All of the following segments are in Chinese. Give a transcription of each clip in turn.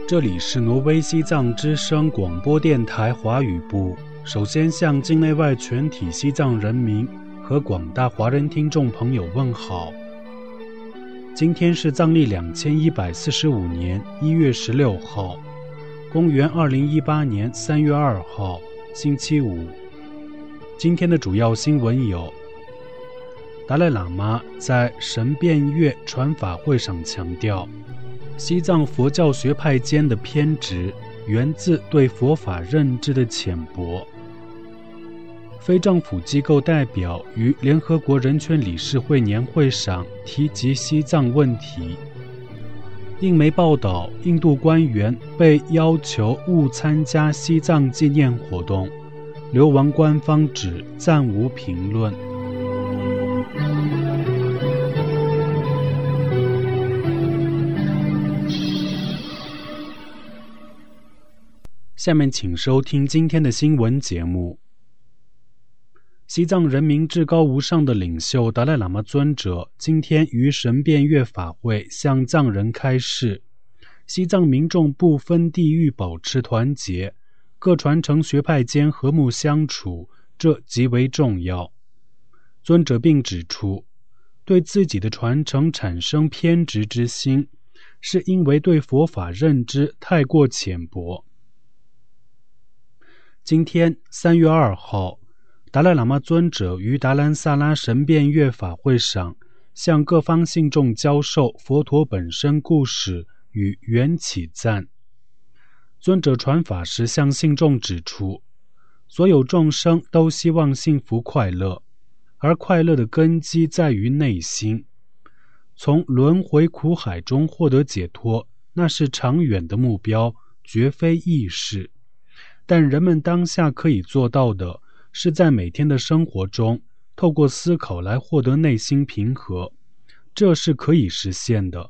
这里是挪威西藏之声广播电台华语部。首先向境内外全体西藏人民和广大华人听众朋友问好。今天是藏历2145年1月16号，公元2018年3月2号，星期五。今天的主要新闻有：达赖喇嘛在神变月传法会上强调，西藏佛教学派间的偏执源自对佛法认知的浅薄。非政府机构代表于联合国人权理事会年会上提及西藏问题。印媒报道，印度官员被要求勿参加西藏纪念活动，流亡官方指暂无评论。下面请收听今天的新闻节目。西藏人民至高无上的领袖达赖喇嘛尊者今天于神变月法会向藏人开示，西藏民众不分地域保持团结，各传承学派间和睦相处，这极为重要。尊者并指出，对自己的传承产生偏执之心，是因为对佛法认知太过浅薄。今天3月2号，达赖喇嘛尊者于达兰萨拉神变月法会上向各方信众教授佛陀本身故事与缘起赞。尊者传法时向信众指出，所有众生都希望幸福快乐，而快乐的根基在于内心。从轮回苦海中获得解脱，那是长远的目标，绝非易事。但人们当下可以做到的，是在每天的生活中，透过思考来获得内心平和，这是可以实现的。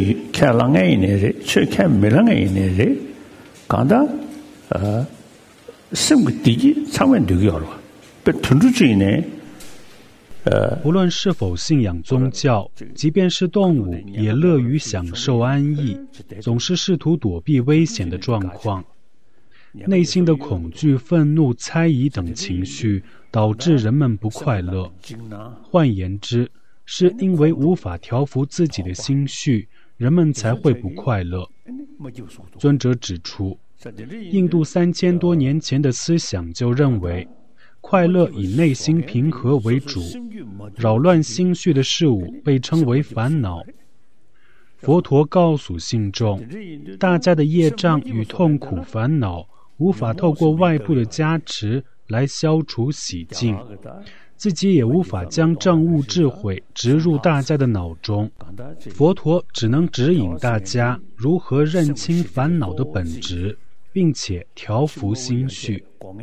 无论是否信仰宗教，即便是动物，也乐于享受安逸，总是试图躲避危险的状况。内心的恐惧、愤怒、猜疑等情绪导致人们不快乐。换言之，是因为无法调服自己的心绪，人们才会不快乐。尊者指出，印度3000多年前的思想就认为，快乐以内心平和为主，扰乱心绪的事物被称为烦恼。佛陀告诉信众，大家的业障与痛苦烦恼无法透过外部的加持来消除洗净，自己也无法将正悟智慧植入大家的脑中。佛陀只能指引大家如何认清烦恼的本质，并且调伏心绪。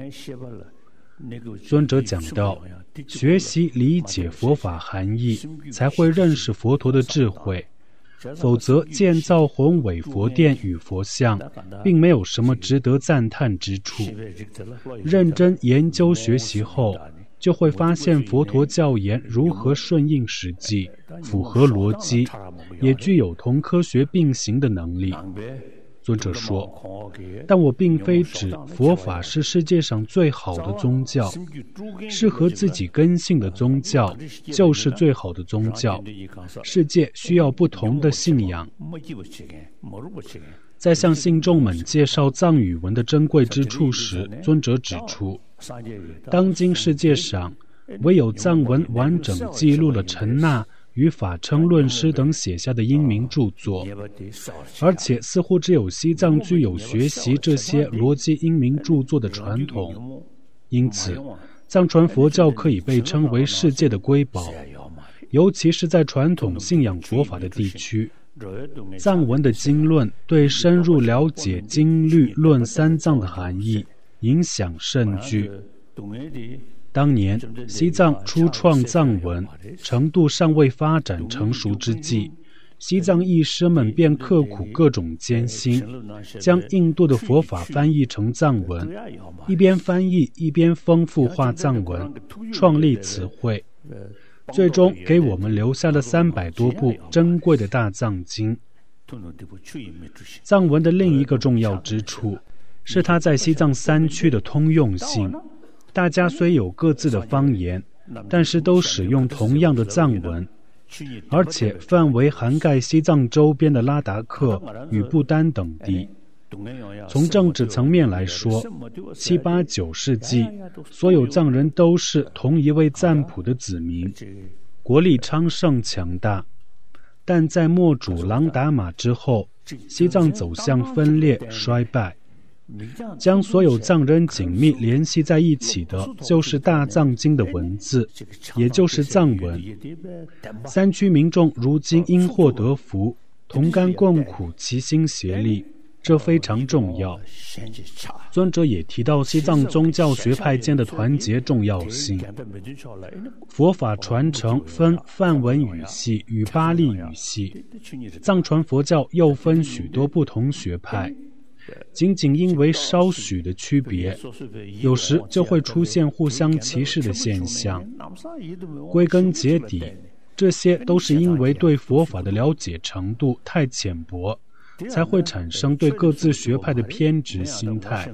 尊者讲到，学习理解佛法含义，才会认识佛陀的智慧。否则建造宏伟佛殿与佛像并没有什么值得赞叹之处。认真研究学习后，就会发现佛陀教言如何顺应实际，符合逻辑，也具有同科学并行的能力。尊者说，但我并非指佛法是世界上最好的宗教，适合自己根性的宗教就是最好的宗教。世界需要不同的信仰。在向信众们介绍藏语文的珍贵之处时，尊者指出，当今世界上唯有藏文完整记录了陈那与法称论师等写下的英明著作，而且似乎只有西藏具有学习这些逻辑英明著作的传统。因此，藏传佛教可以被称为世界的瑰宝，尤其是在传统信仰佛法的地区。藏文的经论对深入了解经律论三藏的含义影响甚巨。当年西藏初创藏文程度尚未发展成熟之际，西藏译师们便刻苦各种艰辛，将印度的佛法翻译成藏文，一边翻译一边丰富化藏文，创立词汇，最终给我们留下了300多部珍贵的大藏经。 藏文的另一个重要之处是它在西藏3区的通用性，大家虽有各自的方言，但是都使用同样的藏文，而且范围涵盖西藏周边的拉达克与不丹等地。从政治层面来说，7、8、9世纪，所有藏人都是同一位赞普的子民，国力昌盛强大。但在墨主朗达玛之后，西藏走向分裂衰败。将所有藏人紧密联系在一起的就是大藏经的文字，也就是藏文。3区民众如今因祸得福，同甘共苦，齐心协力，这非常重要。尊者也提到西藏宗教学派间的团结重要性。佛法传承分梵文语系与巴利语系，藏传佛教又分许多不同学派，仅仅因为稍许的区别，有时就会出现互相歧视的现象。归根结底，这些都是因为对佛法的了解程度太浅薄，才会产生对各自学派的偏执心态。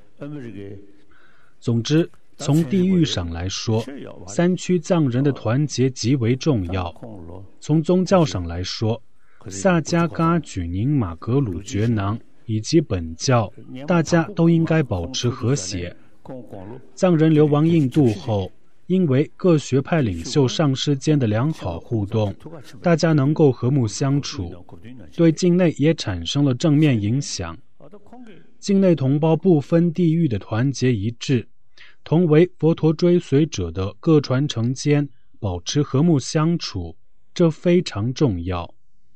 总之，从地域上来说，3区藏人的团结极为重要。从宗教上来说，萨迦噶举宁玛格鲁觉囊以及本教，大家都应该保持和谐。藏人流亡印度后，因为各学派领袖上师间的良好互动，大家能够和睦相处，对境内也产生了正面影响。境内同胞不分地域的团结一致，同为佛陀追随者的各传承间保持和睦相处，这非常重要。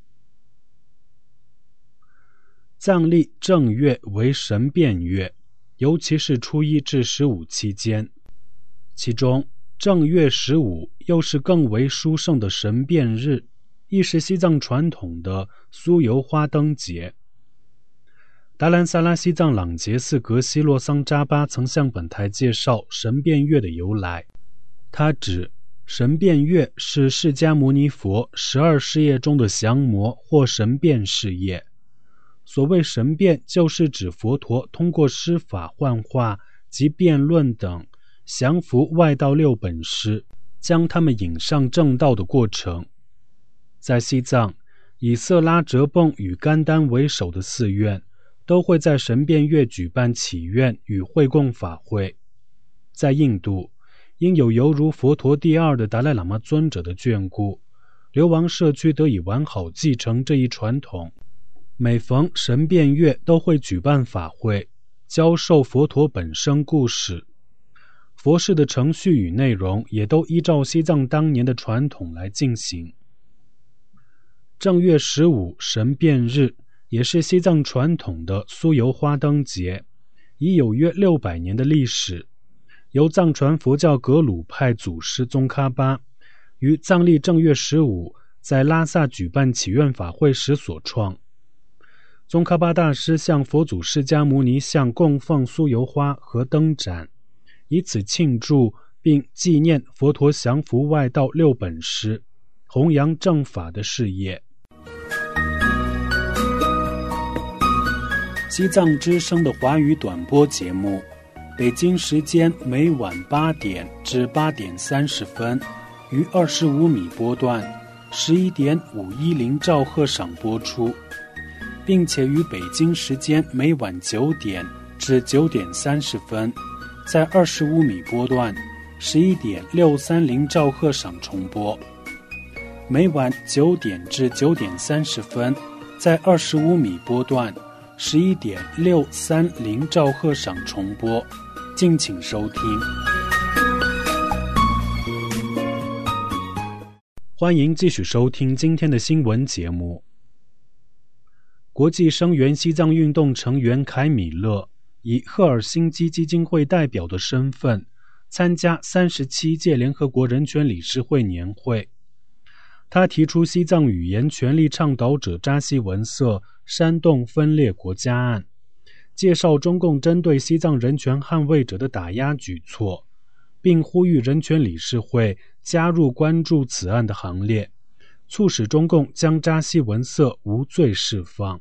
藏历正月为神变月，尤其是初1至15期间，其中正月15又是更为殊胜的神变日，亦是西藏传统的酥油花灯节。达兰萨拉西藏朗杰寺格西洛桑扎巴曾向本台介绍神变月的由来。他指神变月是释迦牟尼佛12事业中的降魔或神变事业。所谓神变，就是指佛陀通过施法幻化及辩论等降服外道6本师，将他们引上正道的过程。在西藏，以色拉哲蚌与甘丹为首的寺院都会在神变月举办祈愿与会供法会。在印度，因有犹如佛陀第2的达赖喇嘛尊者的眷顾，流亡社区得以完好继承这一传统。每逢神变月都会举办法会，教授佛陀本生故事。佛事的程序与内容也都依照西藏当年的传统来进行。正月15神变日也是西藏传统的酥油花灯节，已有约600年的历史，由藏传佛教格鲁派祖师宗喀巴于藏历正月15在拉萨举办祈愿法会时所创。宗喀巴大师向佛祖释迦牟尼像供奉酥油花和灯盏，以此庆祝并纪念佛陀降服外道6本师，弘扬正法的事业。西藏之声的华语短播节目，北京时间每晚8点至8点30分于25米波段11.510兆赫上播出，并且于北京时间每晚9点至9点30分在25米波段11.630兆赫上重播，每晚9点至9点30分在25米波段11.630兆赫上重播，敬请收听。欢迎继续收听今天的新闻节目。国际声援西藏运动成员凯米勒以赫尔辛基基金会代表的身份参加37届联合国人权理事会年会。他提出西藏语言权利倡导者扎西文色煽动分裂国家案，介绍中共针对西藏人权捍卫者的打压举措，并呼吁人权理事会加入关注此案的行列， 促使中共将扎西文色无罪释放。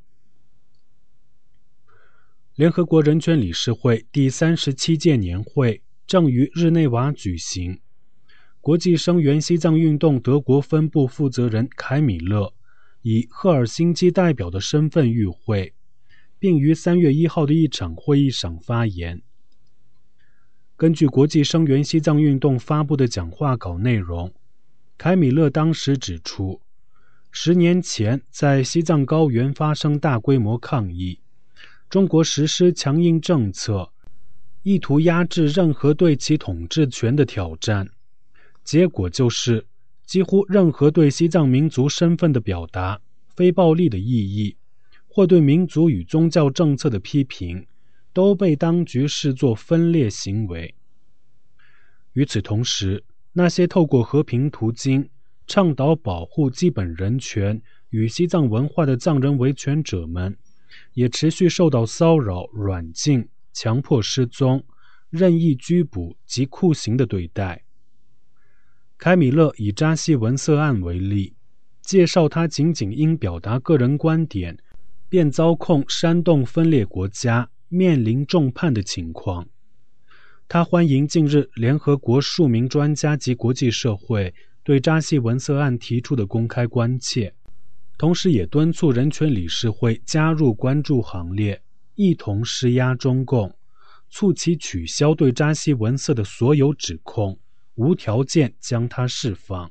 联合国人权理事会第37届年会正于日内瓦举行，国际声援西藏运动德国分部负责人凯米勒以赫尔辛基代表的身份与会，并于3月1号的一场会议上发言。根据国际声援西藏运动发布的讲话稿内容，凯米勒当时指出，10年前在西藏高原发生大规模抗议，中国实施强硬政策，意图压制任何对其统治权的挑战，结果就是几乎任何对西藏民族身份的表达、非暴力的意义，或对民族与宗教政策的批评，都被当局视作分裂行为。与此同时，那些透过和平途径倡导保护基本人权与西藏文化的藏人维权者们，也持续受到骚扰、软禁、强迫失踪、任意拘捕及酷刑的对待。凯米勒以扎西文色案为例，介绍他仅仅因表达个人观点，便遭控煽动分裂国家，面临重判的情况。他欢迎近日联合国数名专家及国际社会对扎西文色案提出的公开关切，同时也敦促人权理事会加入关注行列，一同施压中共，促其取消对扎西文色的所有指控，无条件将他释放。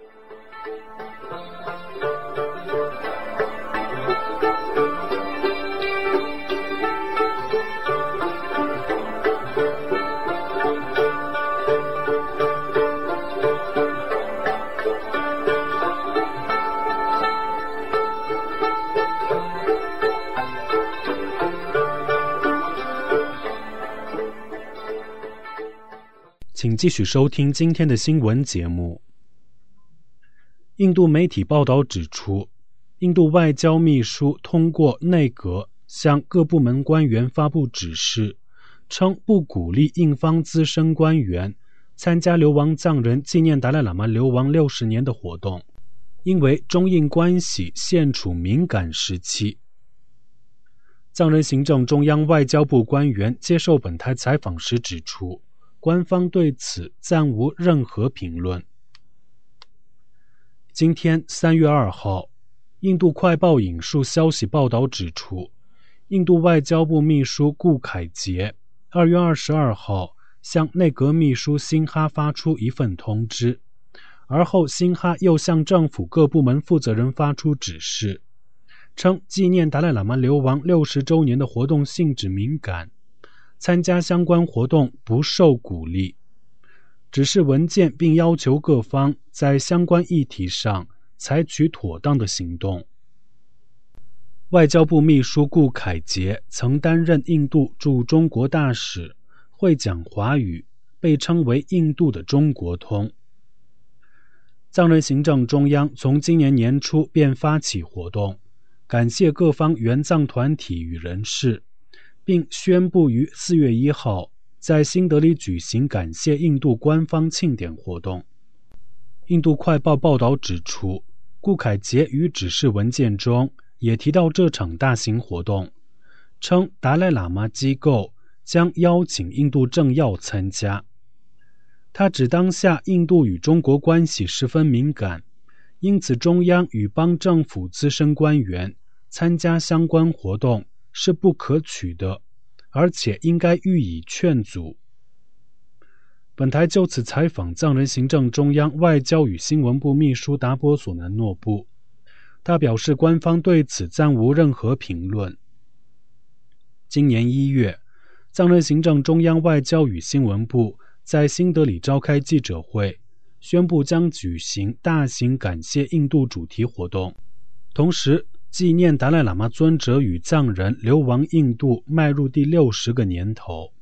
请继续收听今天的新闻节目。印度媒体报道指出，印度外交秘书通过内阁向各部门官员发布指示，称不鼓励印方资深官员参加流亡藏人纪念达赖喇嘛流亡60年的活动，因为中印关系现处敏感时期。藏人行政中央外交部官员接受本台采访时指出，官方对此暂无任何评论。今天3月2号，印度快报引述消息报道指出，印度外交部秘书顾凯杰2月22号向内阁秘书辛哈发出一份通知，而后辛哈又向政府各部门负责人发出指示，称纪念达赖喇嘛流亡60周年的活动性质敏感，参加相关活动不受鼓励，指示文件并要求各方在相关议题上采取妥当的行动。外交部秘书顾凯杰曾担任印度驻中国大使，会讲华语，被称为印度的中国通。藏人行政中央从今年年初便发起活动，感谢各方援藏团体与人士，并宣布于4月1号在新德里举行感谢印度官方庆典活动。印度快报报道指出，顾凯杰于指示文件中也提到这场大型活动，称达赖喇嘛机构将邀请印度政要参加。他指当下印度与中国关系十分敏感，因此中央与邦政府资深官员参加相关活动是不可取的，而且应该予以劝阻。本台就此采访藏人行政中央外交与新闻部秘书达波索南诺布，他表示官方对此暂无任何评论。今年1月，藏人行政中央外交与新闻部在新德里召开记者会，宣布将举行大型感谢印度主题活动，同时纪念达赖喇嘛尊者与藏人流亡印度迈入第60个年头。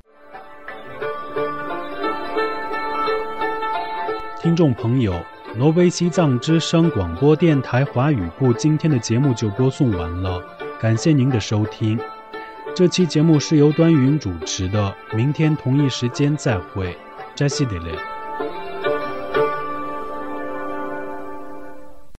听众朋友，挪威西藏之声广播电台华语部今天的节目就播送完了，感谢您的收听。这期节目是由端云主持的，明天同一时间再会，扎西德勒。